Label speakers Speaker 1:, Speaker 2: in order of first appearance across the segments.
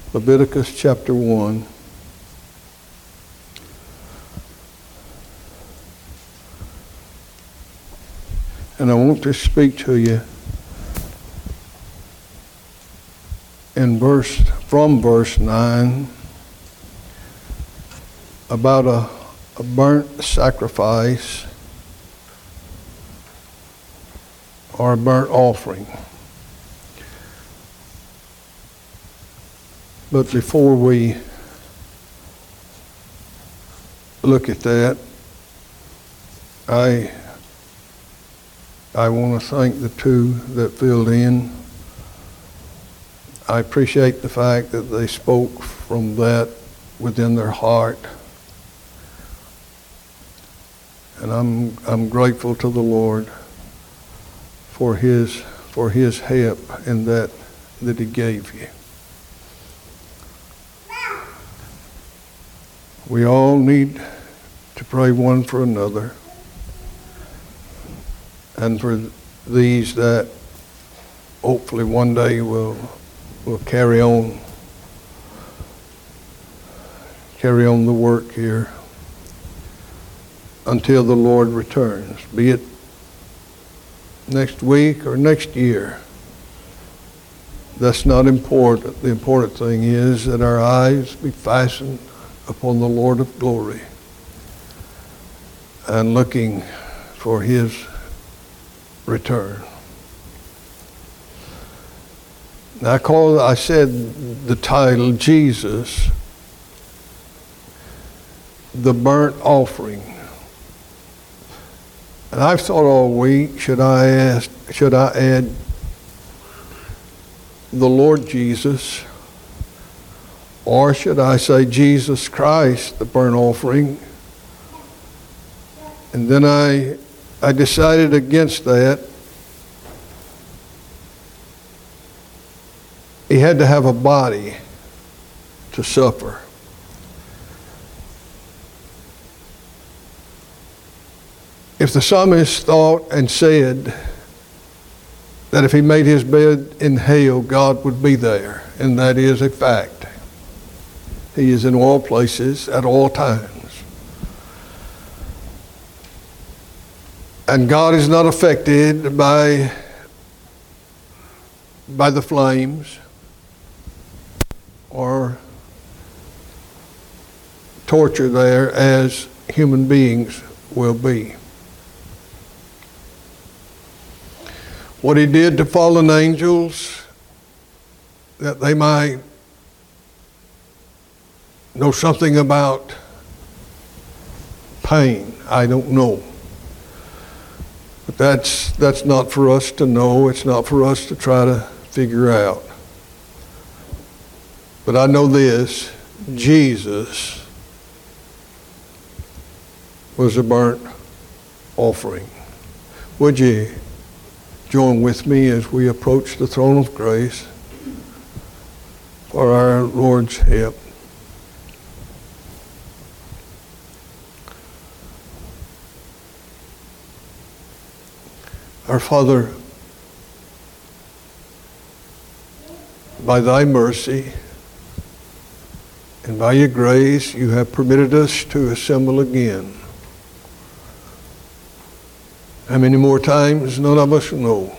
Speaker 1: Leviticus chapter 1. And I want to speak to you from verse 9 about a burnt sacrifice or a burnt offering. But before we look at that, I want to thank the two that filled in. I appreciate the fact that they spoke from that within their heart. And I'm grateful to the Lord for his help in that he gave you. We all need to pray one for another, and for these that hopefully one day will carry on the work here until the Lord returns, be it next week or next year. That's not important. The important thing is that our eyes be fastened upon the Lord of glory and looking for his return. Now I said the title, Jesus, the burnt offering. And I've thought all week, should I add the Lord Jesus, or should I say Jesus Christ, the burnt offering? And then I decided against that. He had to have a body to suffer. If the psalmist thought and said that if he made his bed in hell, God would be there, and that is a fact. He is in all places at all times. And God is not affected by the flames or torture there as human beings will be. What he did to fallen angels, that they might know something about pain, I don't know. But that's not for us to know. It's not for us to try to figure out. But I know this, Jesus was a burnt offering. Would you join with me as we approach the throne of grace for our Lord's help? Our Father, by thy mercy and by your grace, you have permitted us to assemble again. How many more times? None of us know.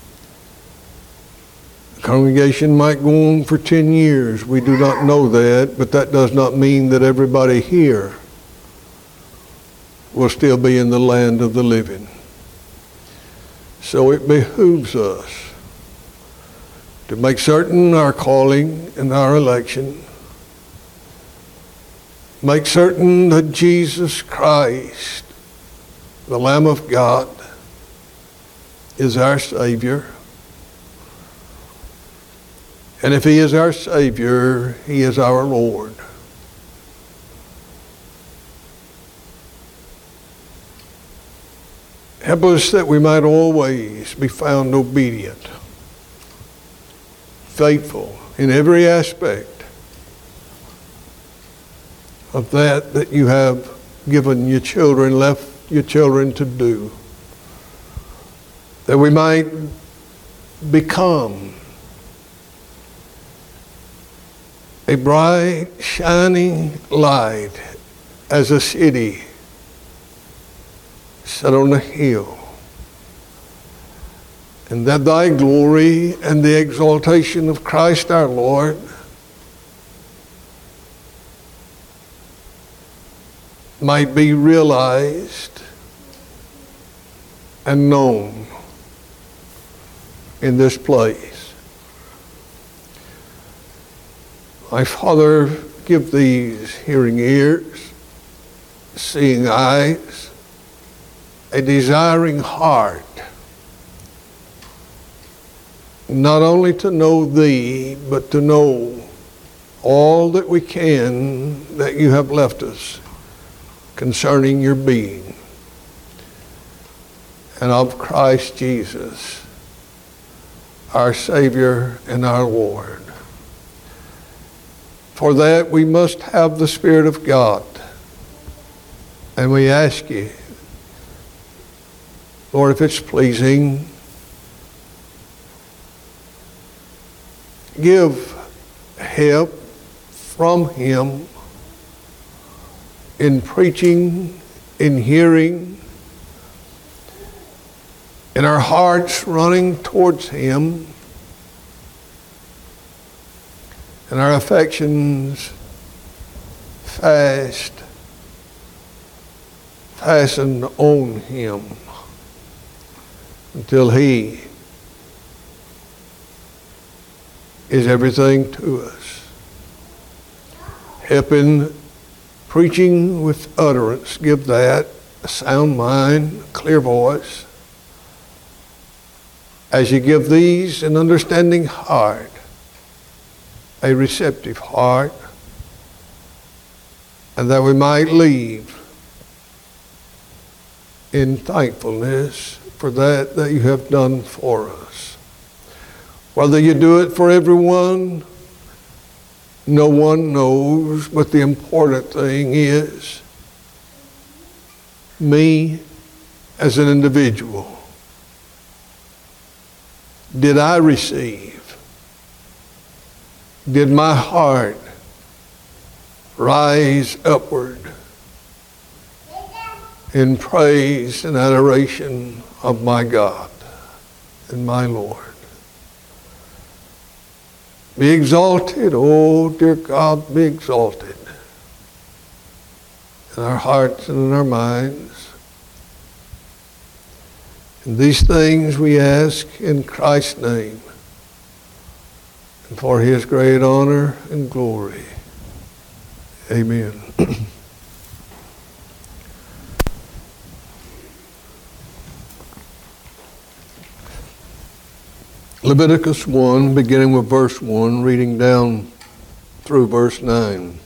Speaker 1: The congregation might go on for 10 years. We do not know that, but that does not mean that everybody here will still be in the land of the living. So it behooves us to make certain our calling and our election, make certain that Jesus Christ, the Lamb of God, is our Savior. And if he is our Savior, he is our Lord. Help us that we might always be found obedient, faithful in every aspect of that you have given your children, left your children to do. That we might become a bright, shining light as a city set on a hill, and that thy glory and the exaltation of Christ our Lord might be realized and known in this place. My Father, give these hearing ears, seeing eyes, a desiring heart, not only to know Thee, but to know all that we can that You have left us concerning Your being, and of Christ Jesus, our Savior and our Lord. For that we must have the Spirit of God. And we ask You, Lord, if it's pleasing, give help from Him in preaching, in hearing, in our hearts running towards Him, and our affections fastened on Him until He is everything to us. Help in preaching with utterance. Give that a sound mind, a clear voice. As You give these an understanding heart, a receptive heart, and that we might leave in thankfulness for that You have done for us. Whether You do it for everyone, no one knows, but the important thing is me as an individual. Did I receive? Did my heart rise upward in praise and adoration of my God and my Lord? Be exalted, oh dear God, be exalted in our hearts and in our minds. And these things we ask in Christ's name, and for His great honor and glory. Amen. Leviticus 1, beginning with verse 1, reading down through verse 9.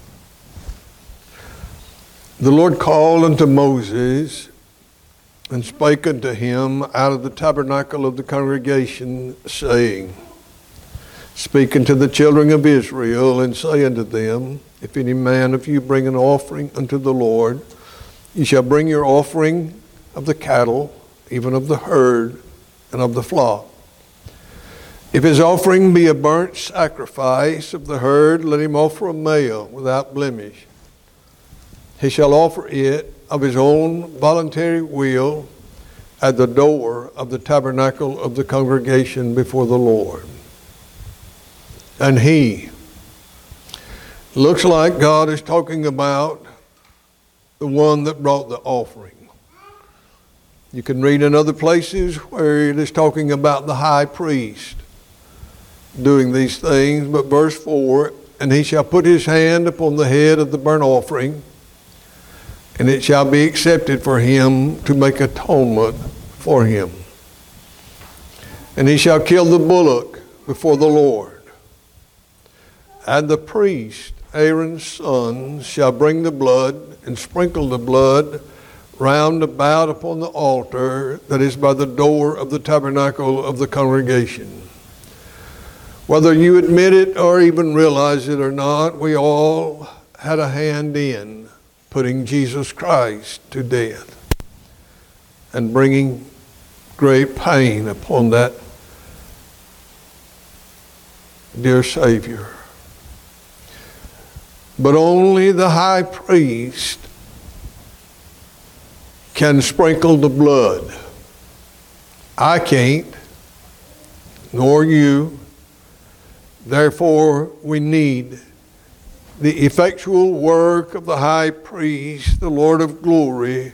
Speaker 1: The Lord called unto Moses and spake unto him out of the tabernacle of the congregation, saying, Speak unto the children of Israel, and say unto them, If any man of you bring an offering unto the Lord, ye shall bring your offering of the cattle, even of the herd, and of the flock. If his offering be a burnt sacrifice of the herd, let him offer a male without blemish. He shall offer it of his own voluntary will at the door of the tabernacle of the congregation before the Lord. And he, looks like God is talking about the one that brought the offering. You can read in other places where it is talking about the high priest doing these things, but verse 4, and he shall put his hand upon the head of the burnt offering, and it shall be accepted for him to make atonement for him. And he shall kill the bullock before the Lord. And the priest, Aaron's son, shall bring the blood and sprinkle the blood round about upon the altar that is by the door of the tabernacle of the congregation. Whether you admit it or even realize it or not, we all had a hand in putting Jesus Christ to death and bringing great pain upon that dear Savior. But only the high priest can sprinkle the blood. I can't, nor you. Therefore, we need the effectual work of the high priest, the Lord of glory,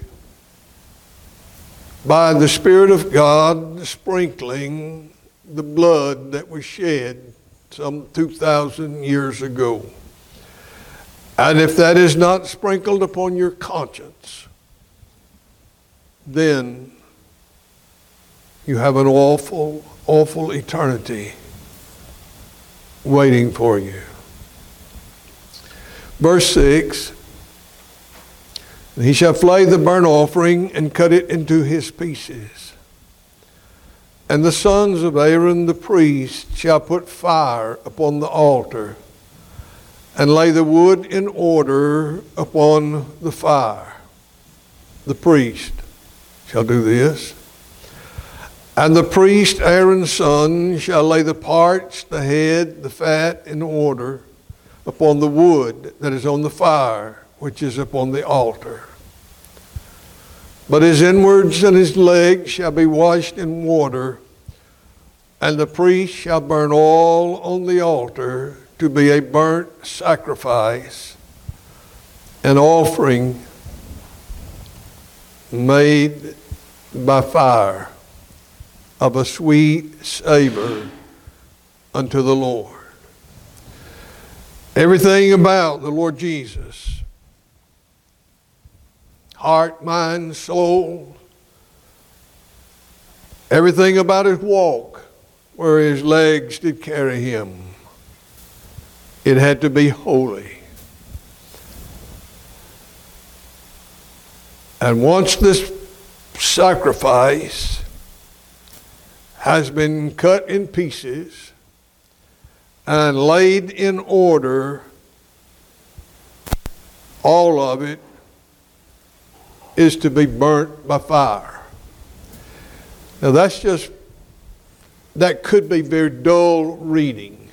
Speaker 1: by the Spirit of God sprinkling the blood that was shed some 2,000 years ago. And if that is not sprinkled upon your conscience, then you have an awful, awful eternity waiting for you. Verse 6, he shall flay the burnt offering and cut it into his pieces. And the sons of Aaron the priest shall put fire upon the altar and lay the wood in order upon the fire. The priest shall do this. And the priest Aaron's son shall lay the parts, the head, the fat in order upon the wood that is on the fire, which is upon the altar. But his inwards and his legs shall be washed in water, and the priest shall burn all on the altar to be a burnt sacrifice, an offering made by fire of a sweet savor unto the Lord. Everything about the Lord Jesus, heart, mind, soul, everything about his walk, where his legs did carry him, it had to be holy. And once this sacrifice has been cut in pieces and laid in order, all of it is to be burnt by fire. Now that could be very dull reading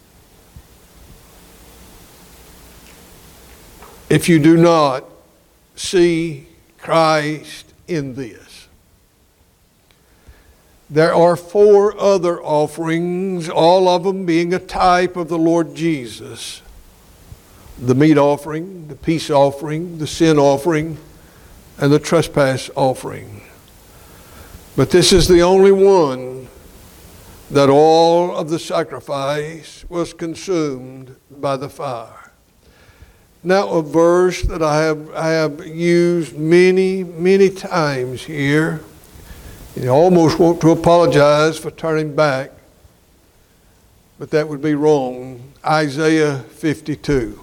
Speaker 1: if you do not see Christ in this. There are 4 other offerings, all of them being a type of the Lord Jesus. The meat offering, the peace offering, the sin offering, and the trespass offering. But this is the only one that all of the sacrifice was consumed by the fire. Now, a verse that I have used many, many times here. I almost want to apologize for turning back, but that would be wrong. Isaiah 52.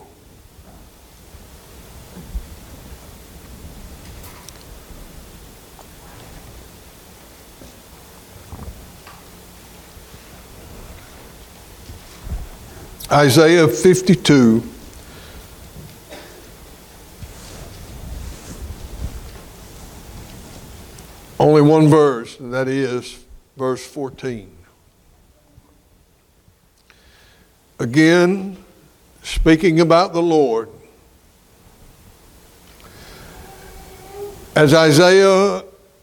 Speaker 1: Isaiah 52. Only one verse, and that is verse 14. Again, speaking about the Lord, as Isaiah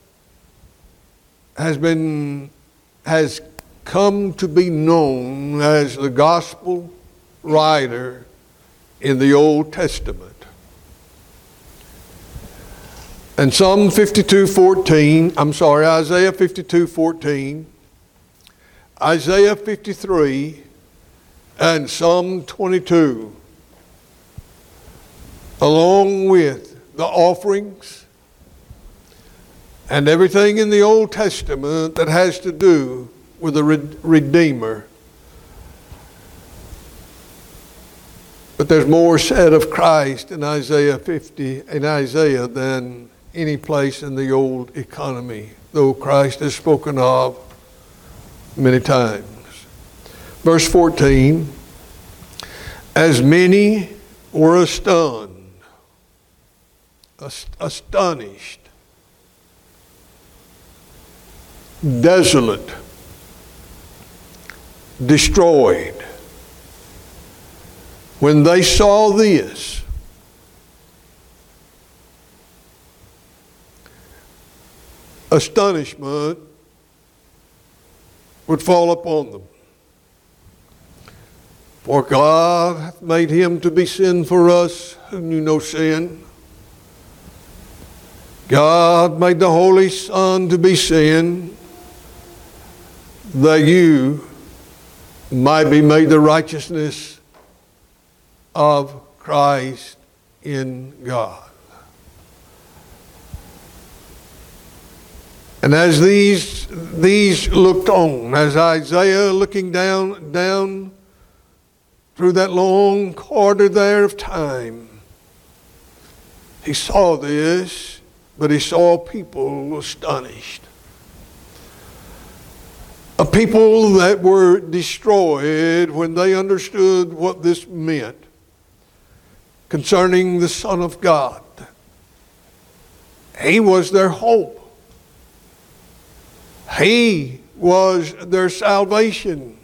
Speaker 1: has come to be known as the gospel writer in the Old Testament. And Isaiah 52:14, Isaiah 53, and Psalm 22, along with the offerings and everything in the Old Testament that has to do with the Redeemer. But there's more said of Christ in Isaiah than any place in the old economy, though Christ is spoken of many times. Verse 14, as many were astonished, desolate, destroyed, When they saw this, astonishment would fall upon them. For God hath made him to be sin for us who knew no sin. God made the Holy Son to be sin, that you might be made the righteousness of Christ in God. And as these looked on, as Isaiah looking down through that long corridor there of time, he saw this, but he saw people astonished. A people that were destroyed when they understood what this meant concerning the Son of God. He was their hope. He was their salvation.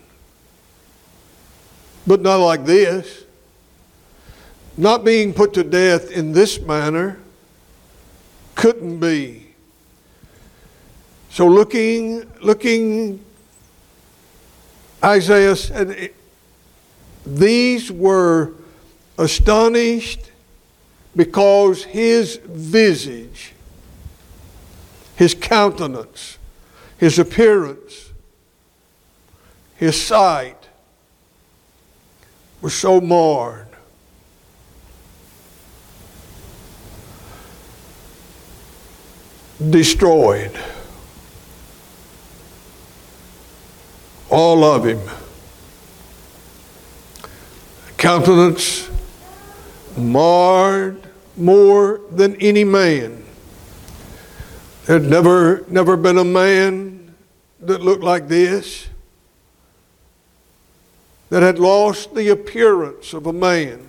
Speaker 1: But not like this. Not being put to death in this manner. Couldn't be. So looking, Isaiah said, these were astonished because his visage, his countenance, his appearance, his sight was so marred. Destroyed. All of him. Countenance marred more than any man. There'd never been a man that looked like this, that had lost the appearance of a man.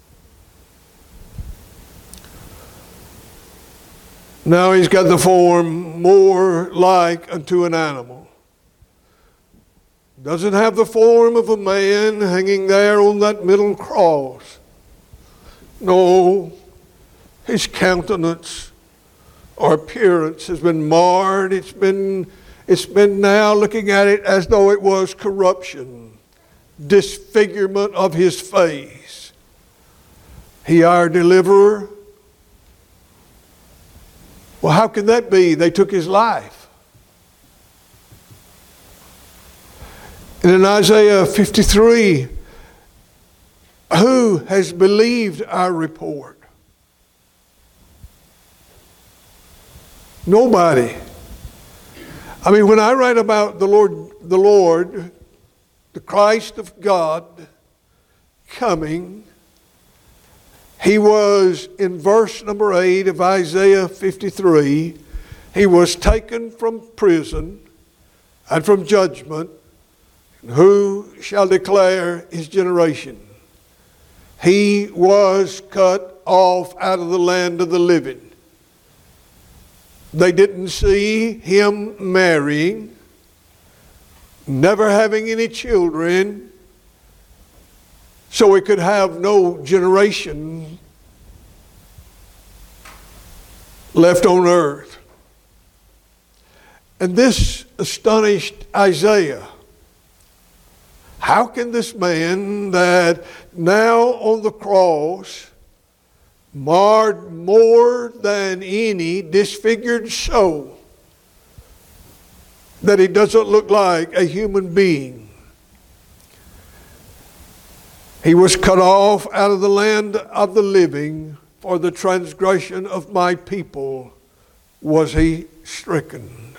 Speaker 1: Now he's got the form more like unto an animal. Doesn't have the form of a man hanging there on that middle cross. No, his countenance or appearance has been marred. It's been now looking at it as though it was corruption, disfigurement of his face. He our deliverer. Well, how can that be? They took his life. And in Isaiah 53, who has believed our report? Nobody. I mean, when I write about the Lord, the Christ of God coming, he was, in verse number 8 of Isaiah 53, he was taken from prison and from judgment. Who shall declare his generation? He was cut off out of the land of the living. They didn't see him marrying, never having any children, so he could have no generation left on earth. And this astonished Isaiah. How can this man that now on the cross, marred more than any, disfigured so that he doesn't look like a human being? He was cut off out of the land of the living. For the transgression of my people was he stricken.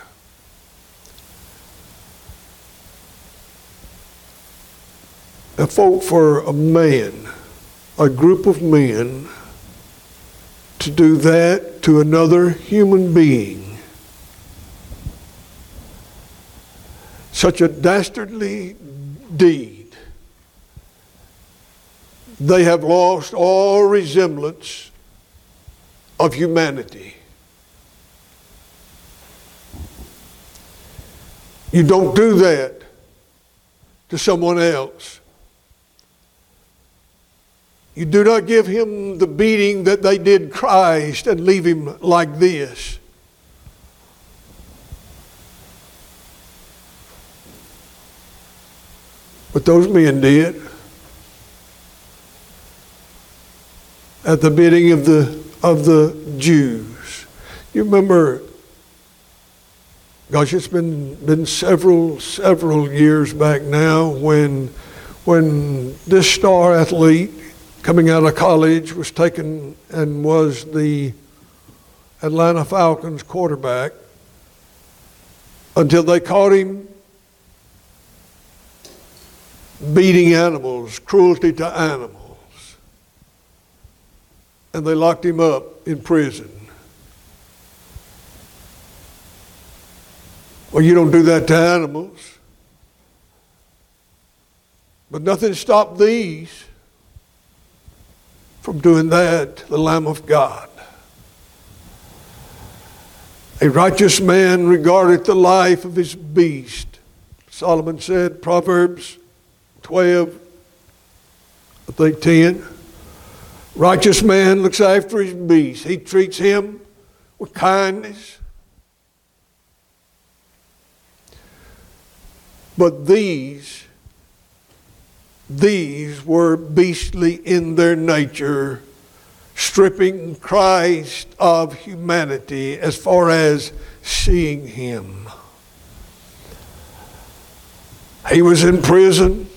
Speaker 1: Now, folk, for a man, a group of men, to do that to another human being, such a dastardly deed, they have lost all resemblance of humanity. You don't do that to someone else. You do not give him the beating that they did Christ and leave him like this. But those men did. At the bidding of the Jews. You remember, gosh, it's been several years back now when this star athlete coming out of college was taken and was the Atlanta Falcons quarterback until they caught him beating animals, cruelty to animals. And they locked him up in prison. Well, you don't do that to animals. But nothing stopped these from doing that to the Lamb of God. A righteous man regardeth the life of his beast. Solomon said, Proverbs 12, I think 10. Righteous man looks after his beast. He treats him with kindness. But these were beastly in their nature, stripping Christ of humanity as far as seeing him. He was in prison,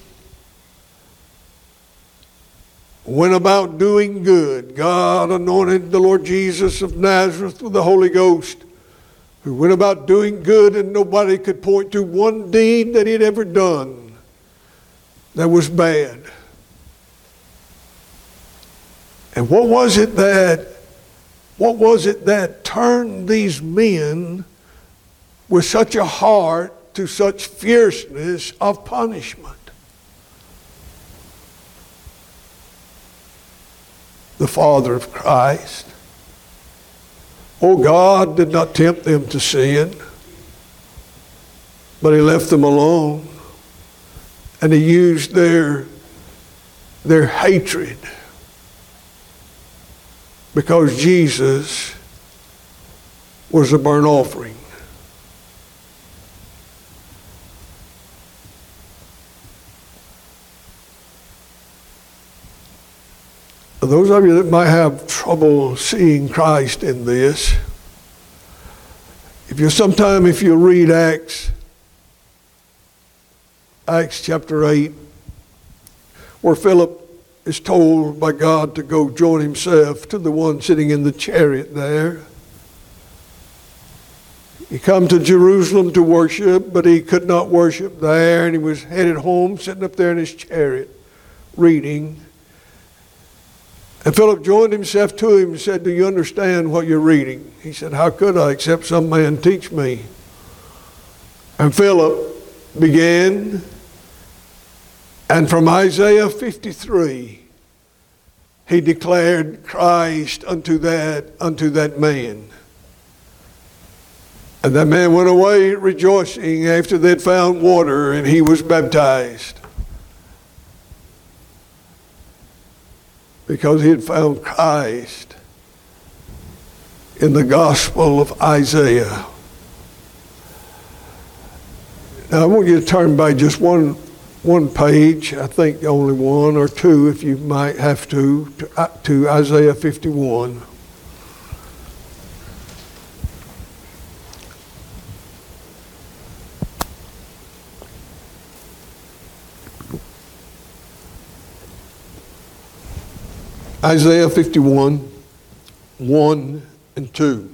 Speaker 1: went about doing good. God anointed the Lord Jesus of Nazareth with the Holy Ghost, who went about doing good, and nobody could point to one deed that he'd ever done that was bad. And what was it that turned these men with such a heart to such fierceness of punishment? The Father of Christ. Oh, God did not tempt them to sin, but he left them alone. And he used their hatred, because Jesus was a burnt offering. Those of you that might have trouble seeing Christ in this, if you read Acts chapter 8, where Philip is told by God to go join himself to the one sitting in the chariot there. He come to Jerusalem to worship, but he could not worship there, and he was headed home, sitting up there in his chariot, reading. And Philip joined himself to him and said, do you understand what you're reading? He said, how could I, except some man teach me? And Philip began, and from Isaiah 53, he declared Christ unto that man. And that man went away rejoicing after they'd found water, and he was baptized, because he had found Christ in the gospel of Isaiah. Now I want you to turn by just one page, I think only one or two if you might have to Isaiah 51. Isaiah 51, 1 and 2.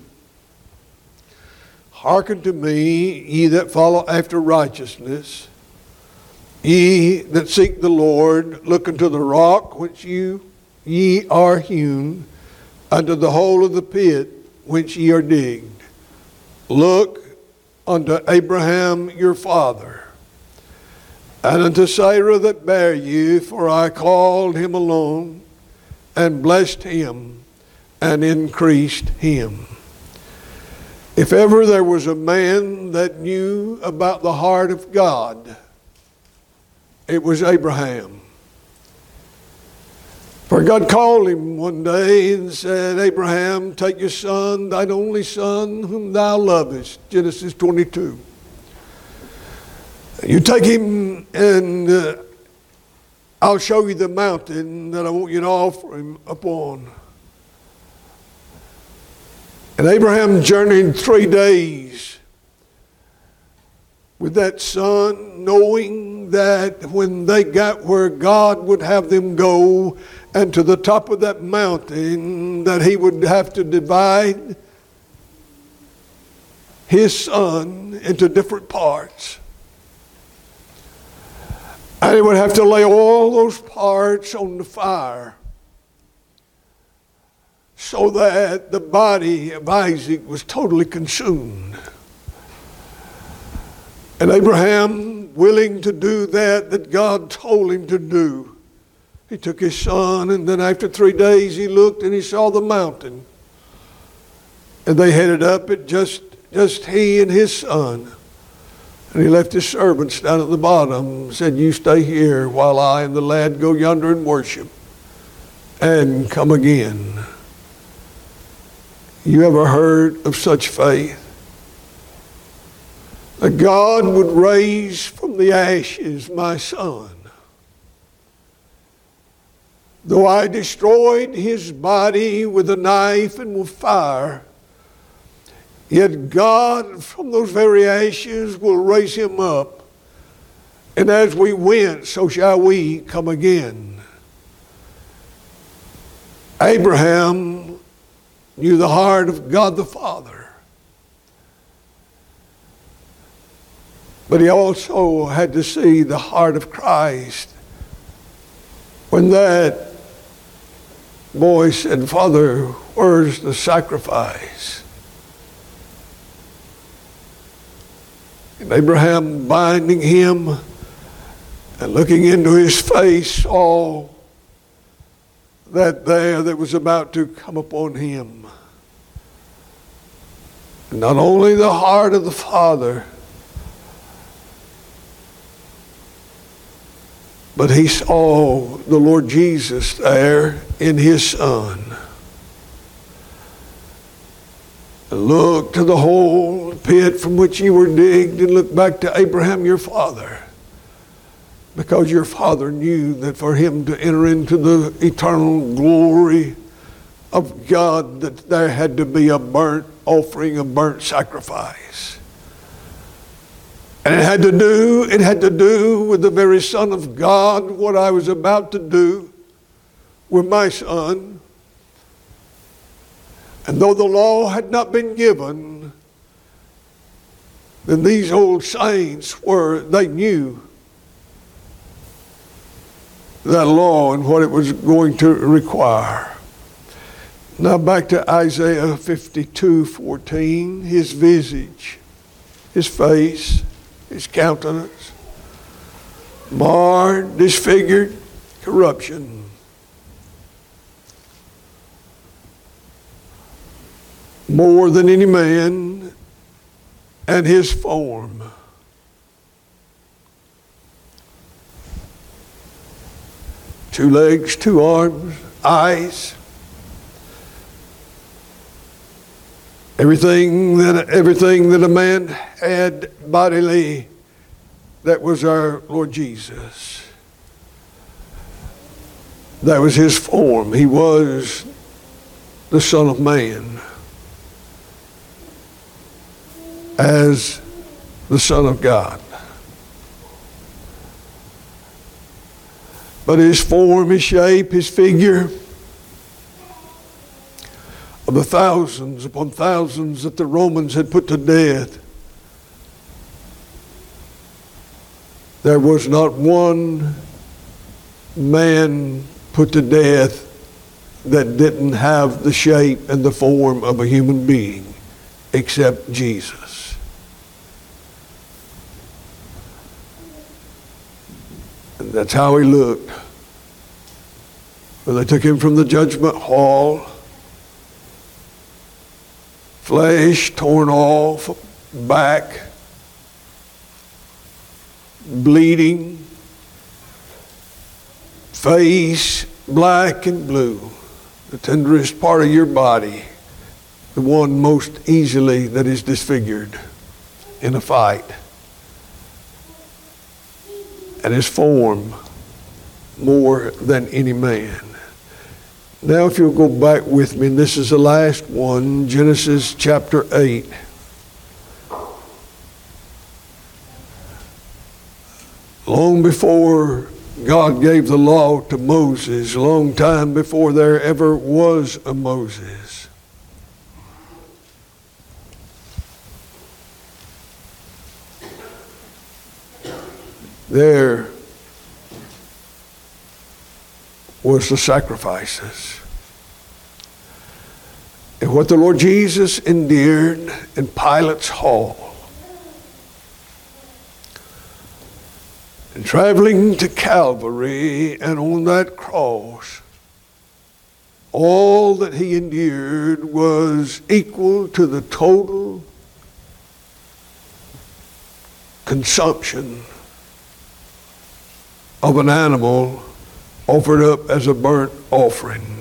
Speaker 1: Hearken to me, ye that follow after righteousness, ye that seek the Lord, look unto the rock whence ye are hewn, unto the hole of the pit whence ye are digged. Look unto Abraham your father, and unto Sarah that bare you, for I called him alone, and blessed him, and increased him. If ever there was a man that knew about the heart of God, it was Abraham. For God called him one day and said, Abraham, take your son, thine only son, whom thou lovest. Genesis 22. You take him and I'll show you the mountain that I want you to offer him upon. And Abraham journeyed 3 days with that son, knowing that when they got where God would have them go and to the top of that mountain, that he would have to divide his son into different parts. And he would have to lay all those parts on the fire so that the body of Isaac was totally consumed. And Abraham, willing to do that God told him to do, he took his son, and then after 3 days he looked and he saw the mountain. And they headed up it, just he and his son. And he left his servants down at the bottom and said, you stay here while I and the lad go yonder and worship and come again. You ever heard of such faith? That God would raise from the ashes my son. Though I destroyed his body with a knife and with fire, yet God from those very ashes will raise him up. And as we went, so shall we come again. Abraham knew the heart of God the Father. But he also had to see the heart of Christ. When that boy said, Father, where's the sacrifice? And Abraham, binding him and looking into his face, saw that was about to come upon him. And not only the heart of the Father, but he saw the Lord Jesus there in his Son. And looked to the hole, pit from which you were digged, and looked back to Abraham, your father. Because your father knew that for him to enter into the eternal glory of God, that there had to be a burnt offering, a burnt sacrifice. And it had to do with the very Son of God, what I was about to do with my son. And though the law had not been given, then these old saints they knew that law and what it was going to require. Now back to Isaiah 52:14, his visage, his face, his countenance, marred, disfigured, corruption. More than any man, and his form. Two legs, two arms, eyes. Everything that a man had bodily, that was our Lord Jesus. That was his form. He was the Son of Man as the Son of God. But his form, his shape, his figure, of the thousands upon thousands that the Romans had put to death, there was not one man put to death that didn't have the shape and the form of a human being except Jesus. And that's how he looked. When they took him from the judgment hall, flesh torn off, back, bleeding, face black and blue, the tenderest part of your body, the one most easily that is disfigured in a fight, and his form more than any man. Now if you'll go back with me, and this is the last one, Genesis chapter 8. Long before God gave the law to Moses, a long time before there ever was a Moses, there was the sacrifices. And what the Lord Jesus endured in Pilate's hall, and traveling to Calvary and on that cross, all that he endured was equal to the total consumption of an animal offered up as a burnt offering.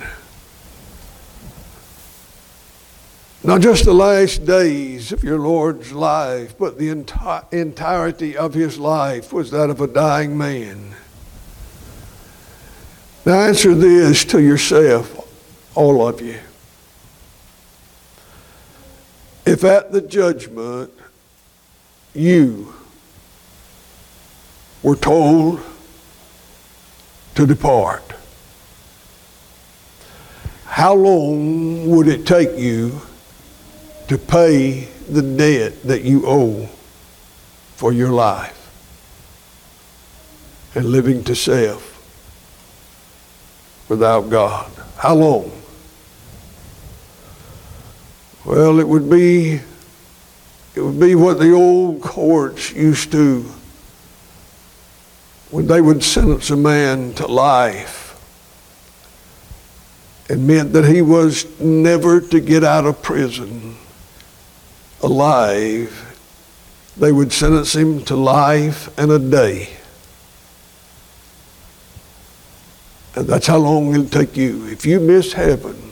Speaker 1: Not just the last days of your Lord's life, but the entirety of his life was that of a dying man. Now answer this to yourself, all of you. If at the judgment you were told to depart, how long would it take you to pay the debt that you owe for your life and living to self without God? How long? Well, it would be what the old courts used to, when they would sentence a man to life, it meant that he was never to get out of prison alive. They would sentence him to life and a day. And that's how long it'll take you. If you miss heaven,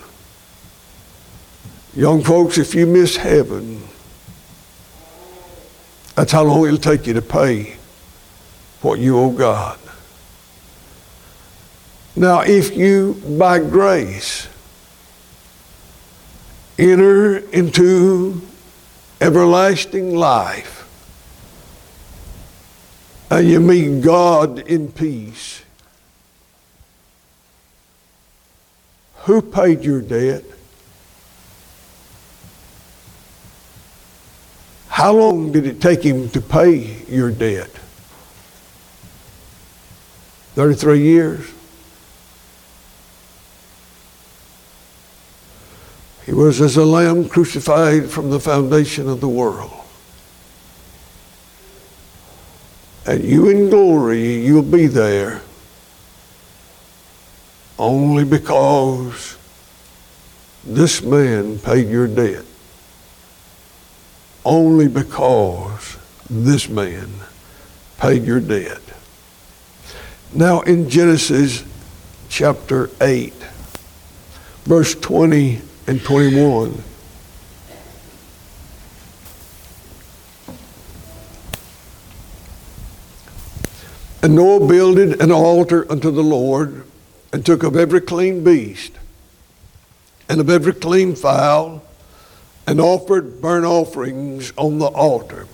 Speaker 1: young folks, if you miss heaven, that's how long it'll take you to pay what you owe God. Now, if you, by grace, enter into everlasting life, and you meet God in peace, who paid your debt? How long did it take him to pay your debt? 33 years? He was as a lamb crucified from the foundation of the world. And you in glory, you'll be there only because this man paid your debt. Only because this man paid your debt. Now in Genesis chapter 8, verse 20 and 21. And Noah builded an altar unto the Lord, and took of every clean beast, and of every clean fowl, and offered burnt offerings on the altar.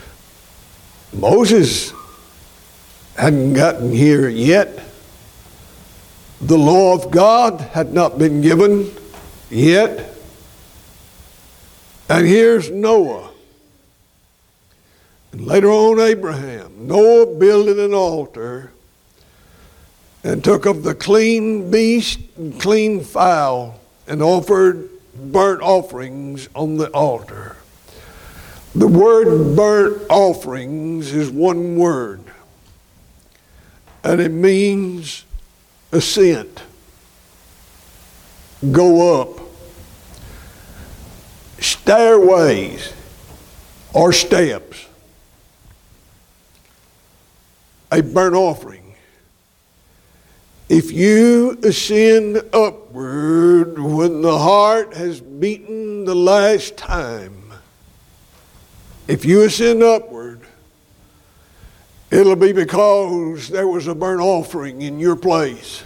Speaker 1: Moses hadn't gotten here yet. The law of God had not been given yet. And here's Noah. And later on Abraham. Noah builded an altar and took of the clean beast and clean fowl and offered burnt offerings on the altar. The word burnt offerings is one word, and it means ascent, go up, stairways or steps. A burnt offering
Speaker 2: If you ascend upward when the heart has beaten the last time, if you ascend upward, it'll be because there was a burnt offering in your place.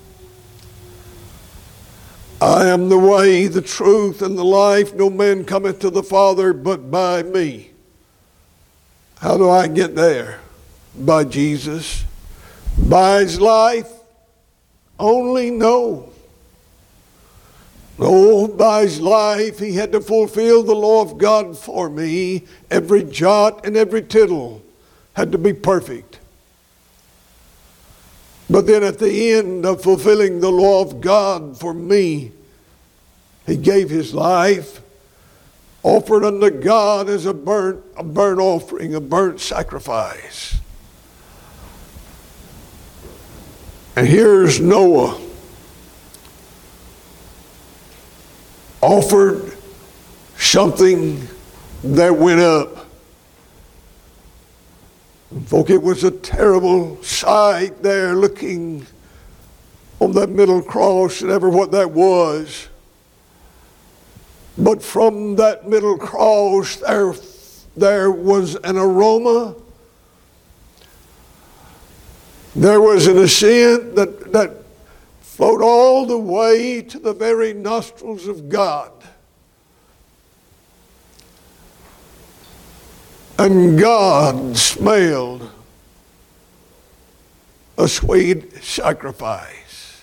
Speaker 2: I am the way, the truth, and the life. No man cometh to the Father but by me. How do I get there? By Jesus. By his life? Only no. No, by his life he had to fulfill the law of God for me. Every jot and every tittle had to be perfect. But then at the end of fulfilling the law of God for me, he gave his life, offered unto God as a burnt offering, a burnt sacrifice. And here's Noah, offered something that went up. Folk, it was a terrible sight there looking on that middle cross and ever what that was. But from that middle cross there was an aroma. There was an ascent that flowed all the way to the very nostrils of God. And God smelled a sweet sacrifice.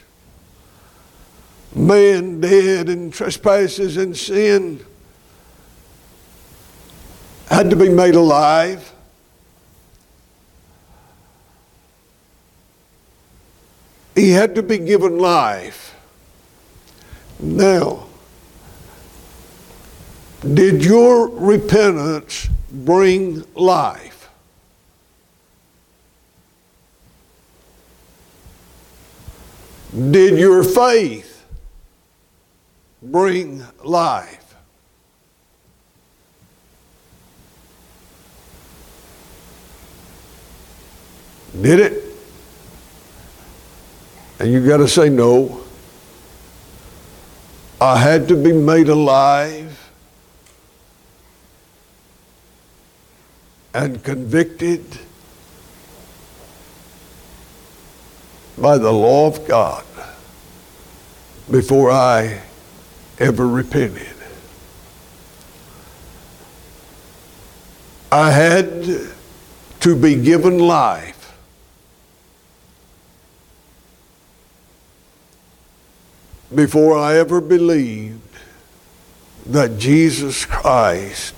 Speaker 2: Man dead in trespasses and sin had to be made alive. He had to be given life. Now, did your repentance bring life? Did your faith bring life? Did it? And you got to say no. I had to be made alive and convicted by the law of God before I ever repented. I had to be given life before I ever believed that Jesus Christ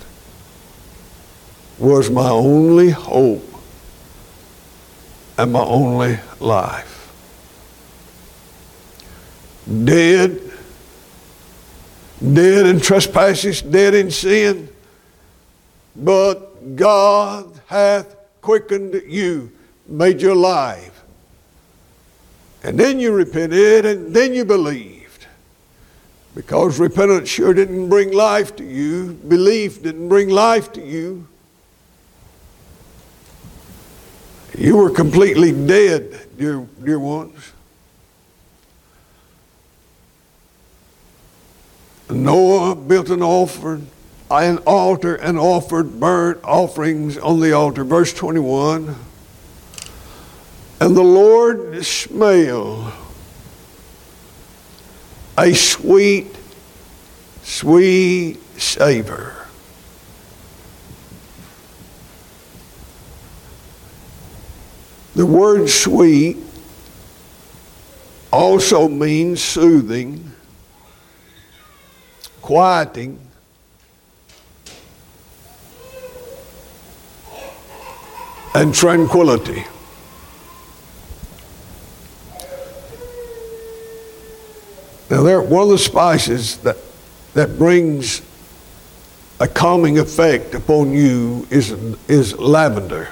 Speaker 2: was my only hope and my only life. Dead in trespasses, dead in sin, but God hath quickened you, made you alive. And then you repented, and then you believed. Because repentance sure didn't bring life to you. Belief didn't bring life to you. You were completely dead, dear ones. Noah built an altar and offered burnt offerings on the altar. Verse 21. And the Lord smelled a sweet, sweet savor. The word sweet also means soothing, quieting, and tranquility. Now, one of the spices that brings a calming effect upon you is lavender.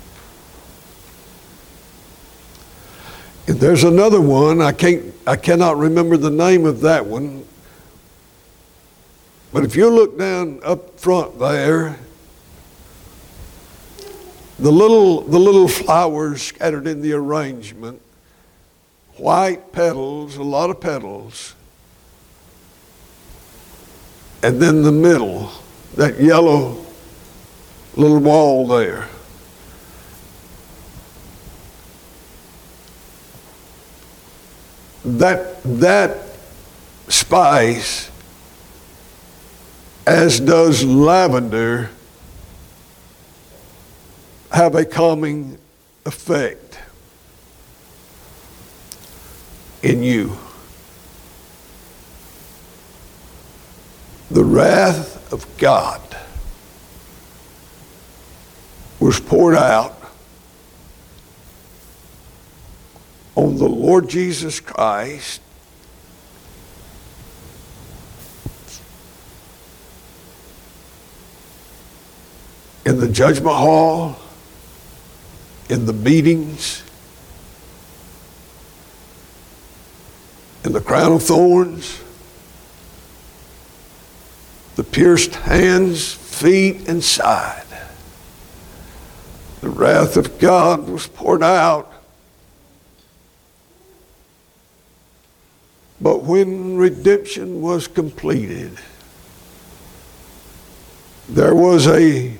Speaker 2: There's another one, I cannot remember the name of that one, but if you look down up front there, the little flowers scattered in the arrangement, white petals, a lot of petals. And then the middle, that yellow little wall there. That spice, as does lavender, have a calming effect in you. The wrath of God was poured out on the Lord Jesus Christ in the judgment hall, in the beatings, in the crown of thorns, the pierced hands, feet, and side. The wrath of God was poured out. But when redemption was completed, there was a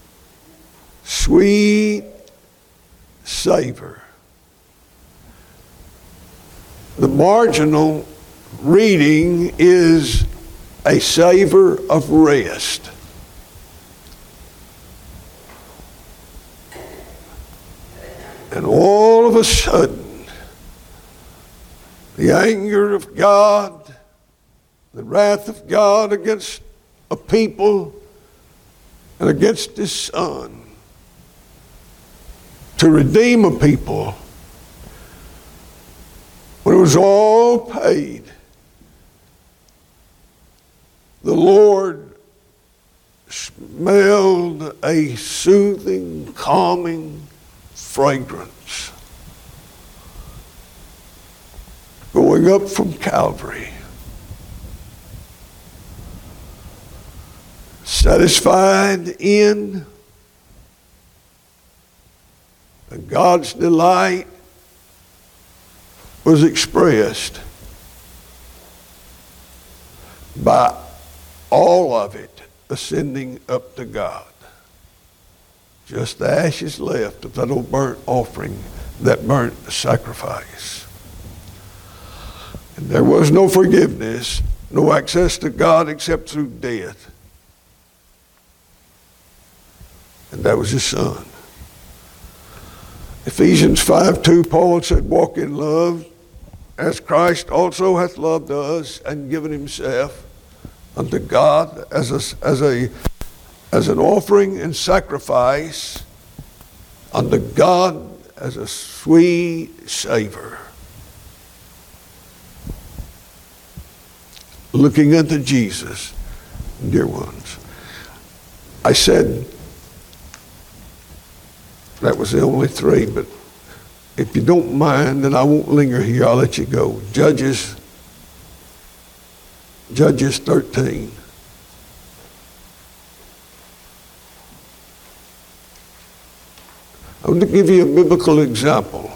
Speaker 2: sweet savor. The marginal reading is a savor of rest. And all of a sudden, the anger of God, the wrath of God against a people and against his Son to redeem a people, when it was all paid, the Lord smelled a soothing, calming fragrance going up from Calvary. Satisfied in, and God's delight was expressed by all of it ascending up to God. Just the ashes left of that old burnt offering, that burnt sacrifice. And there was no forgiveness, no access to God except through death. And that was his Son. Ephesians 5:2, Paul said, walk in love, as Christ also hath loved us and given himself unto God as an offering and sacrifice unto God as a sweet savor. Looking unto Jesus, dear ones. I said that was the only three, but if you don't mind, and I won't linger here, I'll let you go. Judges 13. I want to give you a biblical example.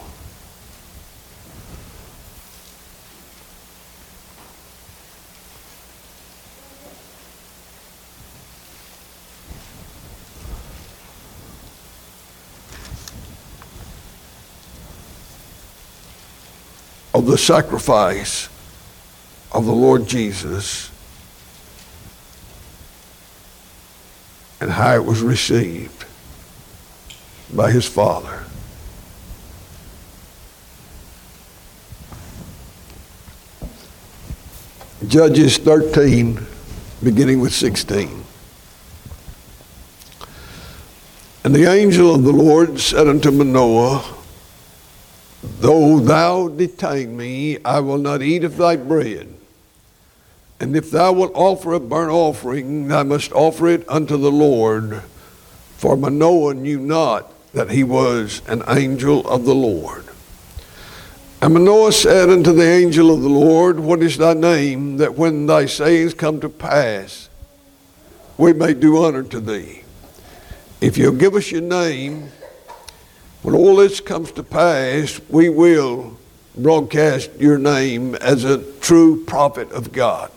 Speaker 2: Of the sacrifice of the Lord Jesus and how it was received by his Father. Judges 13, beginning with 16. And the angel of the Lord said unto Manoah, though thou detain me, I will not eat of thy bread. And if thou wilt offer a burnt offering, thou must offer it unto the Lord. For Manoah knew not that he was an angel of the Lord. And Manoah said unto the angel of the Lord, what is thy name, that when thy sayings come to pass, we may do honor to thee? If you'll give us your name, when all this comes to pass, we will broadcast your name as a true prophet of God.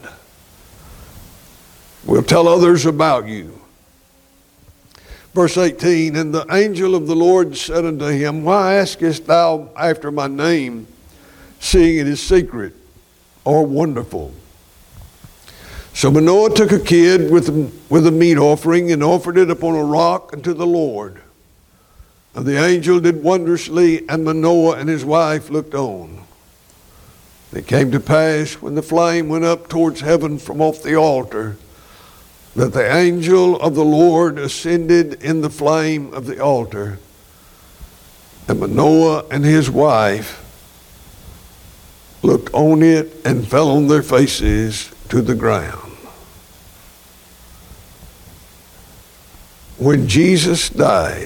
Speaker 2: We'll tell others about you. Verse 18, and the angel of the Lord said unto him, why askest thou after my name, seeing it is secret or wonderful? So Manoah took a kid with a meat offering and offered it upon a rock unto the Lord. And the angel did wondrously, and Manoah and his wife looked on. It came to pass, when the flame went up towards heaven from off the altar, that the angel of the Lord ascended in the flame of the altar, and Manoah and his wife looked on it and fell on their faces to the ground. When Jesus died,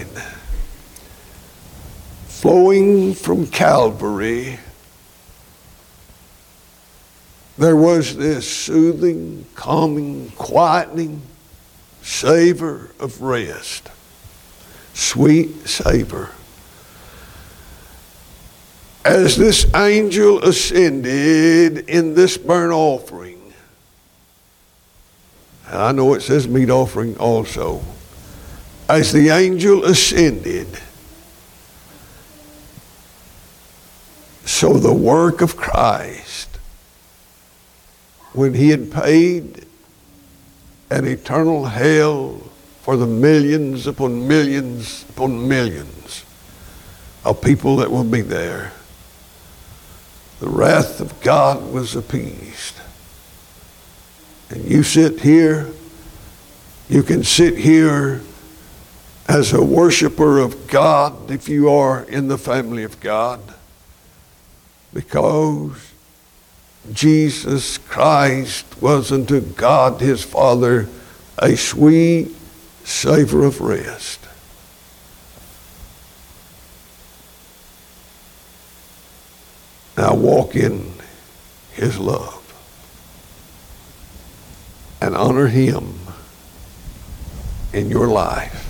Speaker 2: flowing from Calvary, there was this soothing, calming, quietening savor of rest. Sweet savor. As this angel ascended in this burnt offering, and I know it says meat offering also, as the angel ascended, so the work of Christ, when he had paid an eternal hell for the millions upon millions upon millions of people that will be there, the wrath of God was appeased. And you sit here, you can sit here as a worshiper of God if you are in the family of God, because Jesus Christ was unto God his Father a sweet savor of rest. Now walk in his love and honor him in your life.